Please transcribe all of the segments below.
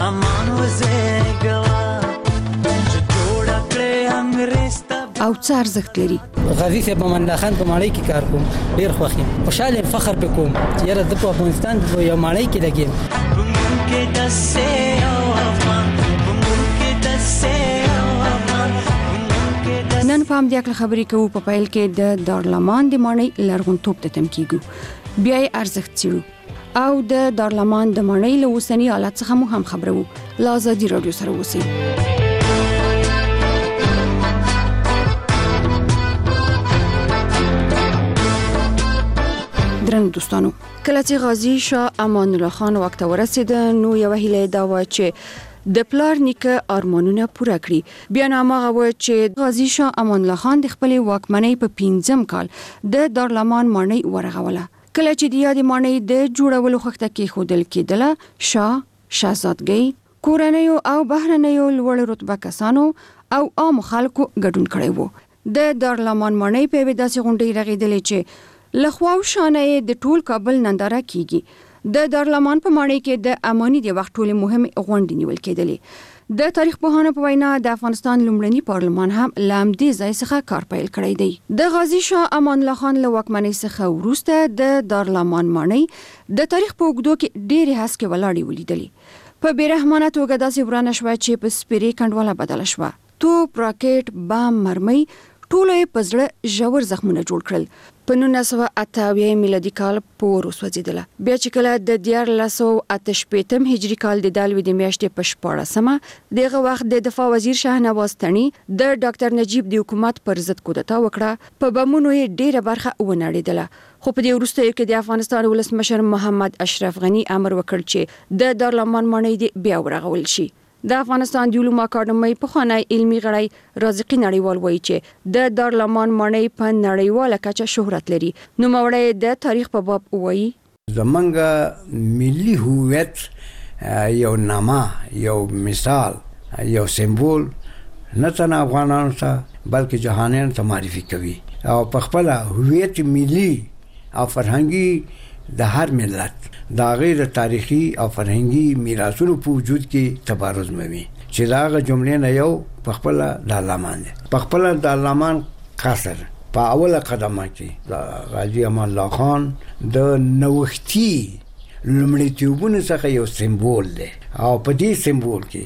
امان وزګوا چې جوړ کړې انګريز او څه ارزښت لري. غازی صاحب امان الله خان په ماړی کې کار کوم، ډیر خوښ یم، خوشاله فخر وکوم چې یاره د افغانستان په یو ماړی کې لګیم. نن په همدې اړه خبرې کوو. په پیل کې د دارالمان د ماڼۍ لرغونتوب ته تم کیږو، بیا یې ارزښت څیړو او د دارالمان د ماڼۍ له اوسني حالت څخه مو هم خبرو. له ازادي راډیو سره اوسئ. درنو دوستانو، کله چې غازی شاه امان الله خان وخت ورسید نو یو هیله دا و چې د پلار نیکه ارمانونه پوره کړي. بیا نامه و چې غازی شاه امان الله خان د خپل واکمنۍ په 5م کال د دارالمان ماڼۍ ورغوله. کله چې د یادې ماڼۍ د جوړولو خښته کې خودل کېدله، شاه، شاهزادګۍ، کورنیو او بهرنیو لوړ رتبه کسانو او عام خلکو ګډون کړی وو. د دارالمان ماڼۍ په داسې غونډې رغېدلې چې لخواو شانه د ټول کابل ننداره کیږي. د دارالمان په ماڼۍ کې د اماني د وخت ټول مهم غونډې نیول کېدلې. د تاریخ پوهانو په وینا د افغانستان لومړنی پارلمان هم لامدې ځای څخه کار پیل کړی دی. د غازی شاه امان الله خان له واکمنۍ څخه وروسته د دارالمان ماڼۍ د تاریخ په اوږدو کې ډېرې هسکې ولاړې ولیدلې. په بیرحمانه توګه داسې ورانه شوه چې په سپېرې کنډواله بدله شوه. توپ، راکټ، بم، مرمۍ ټول یې په زړه ژور زخمونه جوړ کړل. په 1988 میلادي کال پور وسوځیدله. بیا چې کله د 1488 هجری کال د دالوي د میاشتې په 14مه دغه وخت د دفاع وزیر شاهنواز تڼي د ډاکټر نجیب د حکومت پر ضد کودتا وکړه. په بمونو یې ډیره برخه ونړېدله. خو په دې وروسته کې د افغانستان ولسمشر محمد اشرف غنی امر وکړ چې د دارالمان ماڼۍ بیا ورغول شي. د افغانستان د علومو اکاډمۍ پخوانی علمي غړی رازقي نړیوال وایي چې د دارالمان ماڼۍ په نړیواله کچه شهرت لري. نوموړی د تاریخ په باب وایي زمونږ ملي هویت یو نامه، یو مثال، یو سمبول نه تنه افغانانو ته بلکې جهانیانو ته معرفي کوي او په خپل هویت ملي او فرهنګي د هر ملت دا غیر تاریخي او فرهنګي میراثونو په وجود کې تبارز موي چې دا غ جملې نه یو په خپل دارالمان دی. په خپل دارالمان قصر په اوله قدمه کې غازی امان الله خان د نوښتي لومړیتوبونو څخه یو سمبول دی او په دې سمبول کې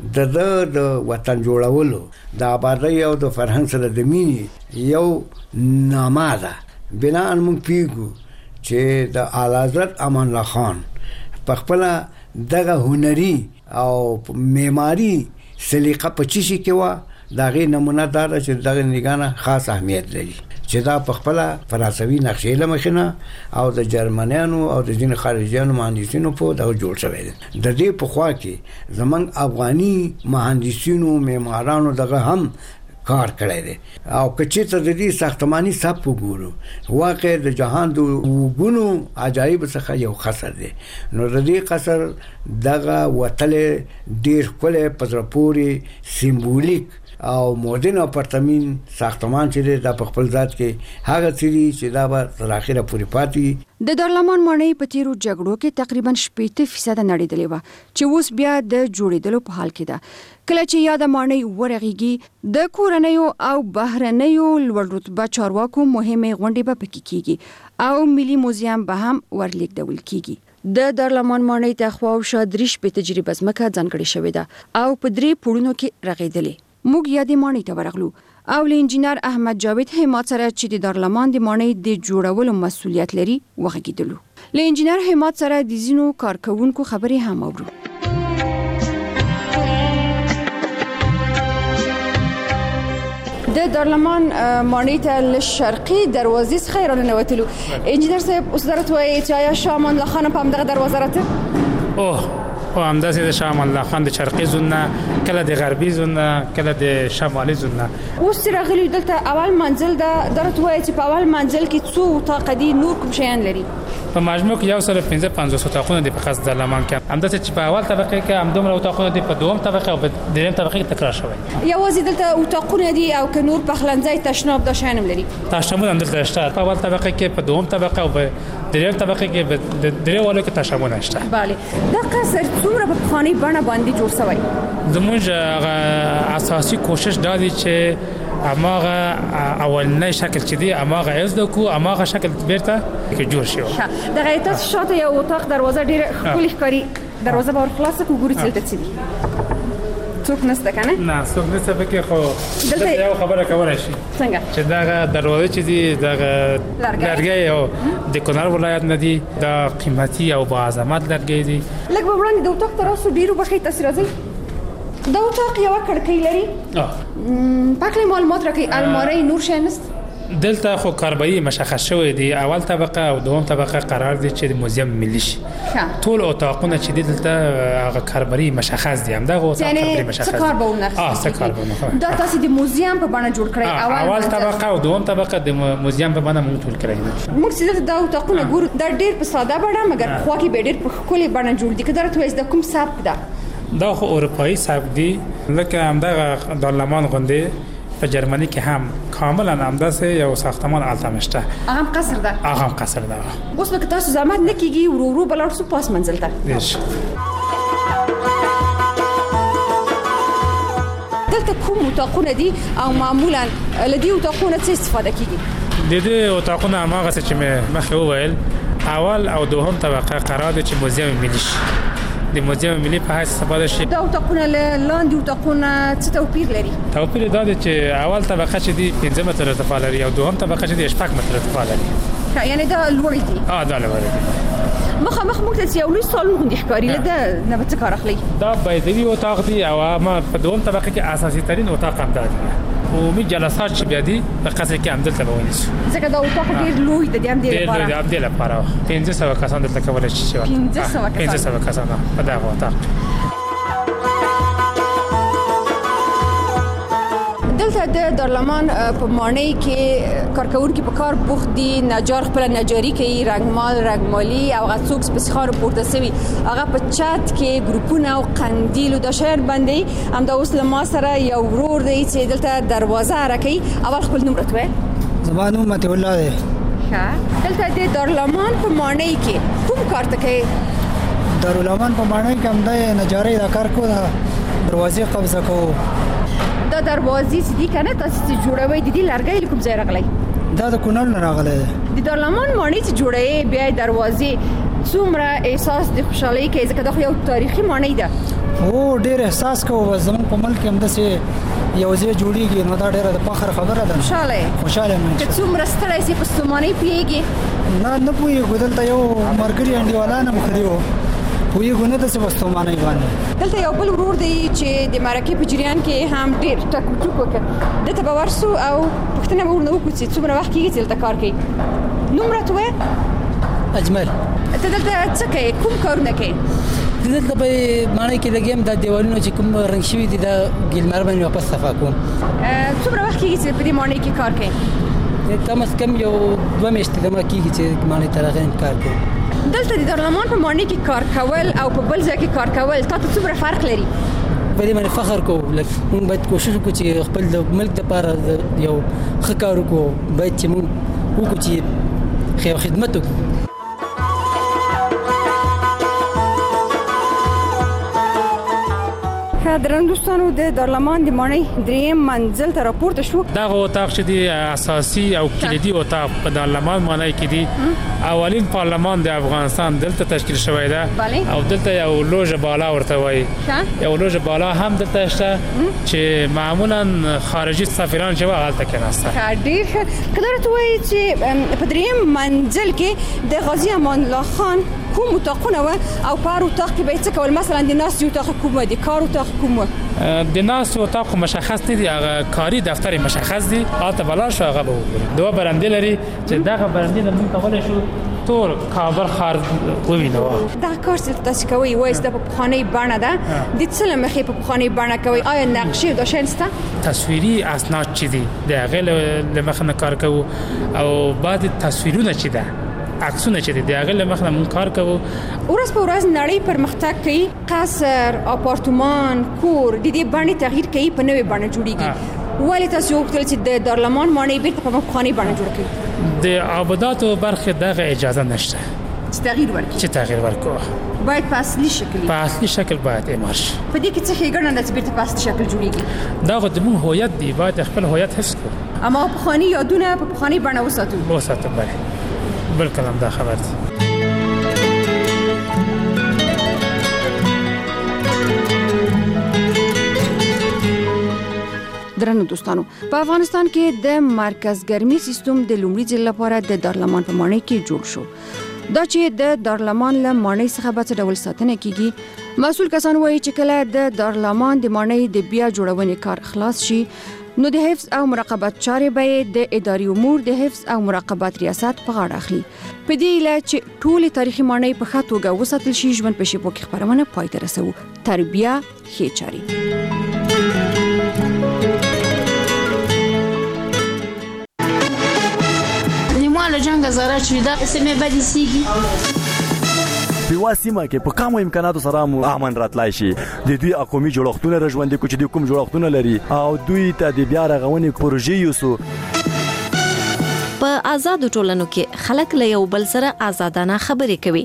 د وطن جوړولو د آبادی او د فرهنګ سره د مینې یو نامه ده. بنا ان موږ پیګو چې د اعلی حضرت امان الله خان په خپل دغه هنري او معماري سلیقه په چی کې و دا غي نمونه دار چې دغه نگانه خاص اهمیت لري چې دا په خپل فرانسوي نقشې لمخنه او د جرمنیانو او د ځین خارجيانو مهندسینو په دغه جوړ شوی دی. د دې په خوا کې زمنګ افغاني مهندسینو معمارانو دغه هم کار کړی دی او کچې ته د دې ساختماني صف وګورو واقع د جهان د وګونو عجایب څخه یو قصر دی. نو د دې قصر دغه وتل ډیر کله پزرپوري سیمبولیک او مودرن اپارتمین ساختمان چې د خپل ذات کې هغه چیرې چې دا به تر اخره پورې پاتې. د دارالمان ماڼۍ په تیرو جګړو کې تقریبا 80% نړیدلې و چې اوس بیا د جوړېدلو په حال کې ده. کله چې یاد ماڼۍ ورغېږي د کورنیو او بهرنیو لوړ رتبه چارواکو مهمه غونډې به پکې کیږي او ملي موزیم به هم ورلیږدول کیږي. د دارالمان ماڼۍ ته خواوشا 3 تجربه ځمکه ځانګړې شوې ده او په 3 پوړونو کې رغېدلې. موږ یادې ماڼۍ ته ورغلو او له انجینر احمد جاوید همت سره چې د دارالمان د ماڼۍ د جوړولو مسؤلیت لري وغږیدلو. له انجینر همت سره د ځینو کارکونکو خبرې هم اورو. د دارالمان ماڼۍ ته له شرقي دروازې څخه راننوتلو. انجینر صاحب اوس درته وایي چې آیا شاه امان الله خان په همدغه دروازه راته؟ او همداسې د شاه امان الله خان د شرقي زون نه کله د غربي زون نه کله د شمالي زون نه اوس راغلی دلته اول منزل دا درته وایي چې په اول منزل کې څو اتاق دي، نور کوم شیان لري؟ په مجموع کې 155 اتاقونه دي په خاص دارالمان کې. همداسې چې په اول طبقه کې هم دومره اتاقونه دي، په دوم طبقه او په دریم طبقه کې تکرار شوی. یوازې دلته اتاقونه دي او که نور پخلنځي تشناب دا شیان هم لري؟ تشناب هم دلته شته. په اول طبقه کې، په دوم طبقه او په دریم طبقه کې د درې والو کې تشابه نشته. bale دا قصر څومره په پخوانی بڼه باندې جوړ شوی؟ زموږ اساسي کوشش دا دی چې اماغه اولنی شکل چې دی اماغه از د کو اماغه شکل بیرته کې جوړ شي. د غیرت شاته یو اتاق دروازه ډیره ښکلې ښکاري، دروازه به خلاصه کو ګوري چې دلته څه دي. څوک نشته کنه؟ نه څوک نشته پکې، خو دلته یو خبره کولای شي څنګه چې دا دروازه چې دی دا لرګي او د کونړ ولایت نه دی، دا قیمتي او با عظمت لرګي دی. لکه وړاندې د اتاق تراسو ډیرو بخې تاثیر راځي. دا اتاق یو کړکۍ لري. پاکلی معلومات راکړي. الماری نور شي نست دلته خو کاربری مشخص شوی دی. اول طبقه او دوم طبقه قرار دی چې موزیم ملي شي. ټول اتاقونه چې دلته هغه کاربری مشخص دي. همدا غو کاربری مشخص دي. څه کار به ونه؟ څه کار به ونه؟ دا تاسو د موزیم په بڼه جوړ کړی. اول طبقه او دوم طبقه د موزیم په بڼه مونږ ټول کړی. موږ چې دا اتاقونه ګورو دا ډیر په ساده بڼه مګر خو کې به ډیر په ښکلي بڼه جوړ دي. کله راته د کوم سبک ده؟ دا خو اروپایي سبک دی. لکه همدغه دارالمان غوندې په جرمني کې هم کاملا همداسې یو ساختمان التمشته. هغه قصر ده. هغه قصر ده. اوس لکه تاسو زحمت نه کیږي ورو بلار سو پاس منزل ته. دلته کوم اتاقونه دي او معمولا لدی اتاقونه څه استفاده کیږي؟ د دې اتاقونه هغه چې مخه وویل اول او دوهم طبقه قرار دي چې موزیم ملي شي. د موزیم ملي په حیث استفاده شي. دا اتاقونه لاندې اتاقونه څه توپیر لري؟ توپیر دا دی چې اول طبقه چې دی 15 متره ارتفاع لري او دوهم طبقه چې دی 8 متره ارتفاع لري. یعنی دا لوړ دي. دا لوړ دي. مخامخ موږ ته یو لوی سالون غوندې ښکاري. لده نه به څه کار اخلي؟ دا بایدوي اتاق دی او ما په دوهم طبقه کې اساسي ترين اتاق هم دی. عمومي جلسات چې بیا دي په قصر کې هم دلته ونیسو. ځکه دا اتاق ډیر لوی دی. هم ډیر لپاره. ډیر دی لپاره 1500 کسان دلته کولای شي. 1500 کسان په دا اتاق. دلته د دارالمان په مانۍ کې کارکونکي په کار بوخت دي. نجار خپل نجاری کوي، رنگمالي او غڅوک سپسخار پورته سوي. هغه په چت کې ګروپونه او قندیل او د شهر باندې هم د اوس لما سره یو ورور دی چې دلته دروازه راکي. اول خپل نوم راتوي. زمانو مت الله دی. دلته د دارالمان په مانۍ کې کوم کار کوي؟ دارالمان په مانۍ کې هم د نجاری دا کار کوي. دروازې قبضه کوي. دا دروازې چې دي کنه تاسو چې جوړوي د دې لرګي کوم ځای راغلی؟ دا د کونړ نه راغلی دی. د دارالمان مانۍ چې جوړوي بیا دروازې څومره احساس د خوشحالۍ کوي ځکه دا خو یو تاریخي مانۍ ده. او ډېر احساس کوو. زموږ په ملک کې هم داسې یو ځای جوړیږي نو دا ډېره د فخر خبره ده. خوشاله یم چې څومره ستړی سي په ستومانۍ پیږي. نه پوهېږو. دلته یو ملګري انډیوالان هم ښه دي پوهېږو نه داسې په ستومانۍ باندې. دلته یو بل ورور دی چې د مرکې په جریان کې هم ډېر ټک وکړ. دلته به ورسو او پوښتنه به ورنه وکړو چې څومره وخت کېږي چې دلته کار کوي. نوم راته ووایه. اجمل. ته دلته څه کوې؟ کوم کارونه کوې؟ دلته په مانۍ کې لګیم. دا دیوالونه چې کوم رنګ شوي دي دا ګیلمر باندې واپس صفا کوم. څومره وخت کېږي چې په دې مانۍ کې کار کوې؟ کم از کم یو 2 میاشتې دمه کېږي چې مانۍ ته راغلم کار کوم. دلته د دارالمان په مانۍ کې کار کول او په بل ځای کې کار کول تاسو څومره فرق لري؟ په دې باندې فخر کوو. موږ باید کوشش وکړو چې خپل د ملک لپاره یو ښه کار وکړو. باید چې موږ وکړو چې خدمت وکړو. درنو دوستانو د دارالمان د مانۍ دریم منزل ته راپورته شو. دا اتاق چې دی اساسي او کلیدي اتاق په دارالمان مانۍ کې دی. اولین پارلمان د افغانستان دلته تشکیل شوی دی او دلته یو لوژه بالا ورته وایي. یو لوژه بالا هم دلته شته چې معمولا خارجي سفیران چې هلته کېناسته. ډېر ښه. که درته وایي چې په دریم منزل کې د غازي امان الله خان کوم اتاقونه و او په هر اتاق کې به څه کول؟ مثلا د ناستې اتاق کوم و؟ د کار اتاق کوم و؟ د ناستې اتاق مشخص نه دی. هغه کاري دفتر مشخص دی. هلته به لاړ شو هغه به وګورو. دوه برندې لري چې دغه برندې نه موږ کولی شو ټول کابل ښار ووینو. دغه کار چې تاسو کوئ وایي دا په پخوانۍ بڼه ده. د څه له مخې په پخوانۍ بڼه کوئ؟ آیا نقشې او دا شیان شته؟ تصویري اسناد چې دي د هغې له مخې نه کار کوو او بعد تصویرونه چې ده عکسونه چې د هغه له مخه مونږ کار کوو. ورځ په ورځ نړۍ پرمختګ کوي. قصر، اپارتمان، کور د دې باندې تغییر کوي، په نوې باندې جوړیږي. ولې تاسو وکړل چې د دارالمان مانۍ بیرته په پخوانۍ باندې جوړ کړئ؟ د آباداتو برخه دغه اجازه نشته چې تغییر ورکړو باید په اصلي شکل باید اعمال شي. په دې کې څه ښېګڼه ده چې بیرته په اصلي شکل جوړیږي؟ دا خو زموږ هویت دی، باید خپل هویت حفظ کړو. اما پخواني یادونه په پخواني بڼه وساتو. بله بالکل هم دا خبر دی. درنو دوستانو، په افغانستان کې د مرکز ګرمي سیستم د لومړي ځل لپاره د دارالمان په ماڼۍ کې جوړ شو. دا چې د دارالمان له ماڼۍ څخه به څه ډول ساتنه کیږي، مسؤل کسان وایي چې کله د دارالمان د ماڼۍ د بیا جوړونې کار خلاص شي نو د حفظ او مراقبت چارې به د اداري امور د حفظ او مراقبت ریاست په غاړه اخلي. په دې هیله چې ټولې تاریخي ماڼۍ په ښه توګه وساتل شي، ژوند په شیبو کې خپرونه پای ته رسوو. تربیه ښې چارې. له جنگ زاره چې دا سیمه بدی سیږي په واسمه کې په کومو امکاناتو سره امن راتلای شي. د دوی قومي جوړښتونه رژوندې کوچ دي، کوم جوړښتونه لري او دوی ته د بیا رغونې پروژې یوسو. په آزاد ټولنو کې خلک له یو بل سره آزادانه خبرې کوي.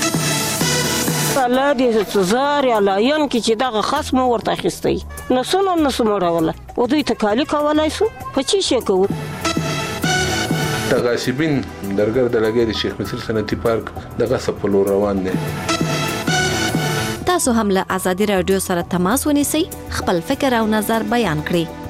الله دې زار یا لاین کې چې دغه خصم ورته اخیستی نسونه راوله او دوی ته کالی کولای سو په چی شي کوو. غاصبین درګر د لګي د شیخ مصر صنعتي پارک دغه سپلو روان دي. تاسو هم له آزادي رادیو سره تماس ونیسئ، خپل فکر او نظر بیان کړئ.